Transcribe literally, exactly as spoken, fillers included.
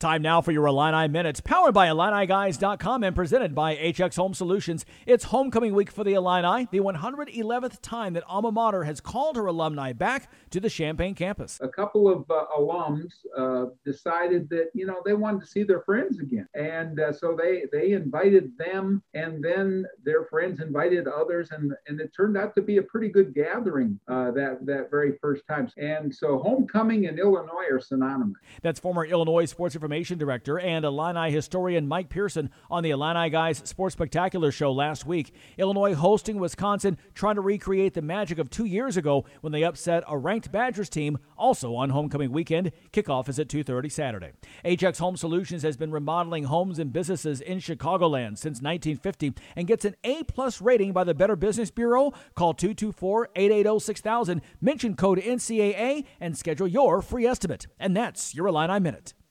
Time now for your Illini Minutes, powered by Illini Guys dot com and presented by H X Home Solutions. It's homecoming week for the Illini, the one hundred eleventh time that Alma Mater has called her alumni back to the Champaign campus. A couple of uh, alums uh, decided that, you know, they wanted to see their friends again. And uh, so they, they invited them, and then their friends invited others, and, and it turned out to be a pretty good gathering uh, that, that very first time. And so homecoming and Illinois are synonymous. That's former Illinois Sports Information Director and Illini historian Mike Pearson on the Illini Guys Sports Spectacular show last week. Illinois hosting Wisconsin, trying to recreate the magic of two years ago when they upset a ranked Badgers team, also on homecoming weekend. Kickoff is at two thirty Saturday. H X Home Solutions has been remodeling homes and businesses in Chicagoland since nineteen fifty and gets an A-plus rating by the Better Business Bureau. Call two two four, eight eight zero, six thousand, mention code N C A A, and schedule your free estimate. And that's your Illini Minute.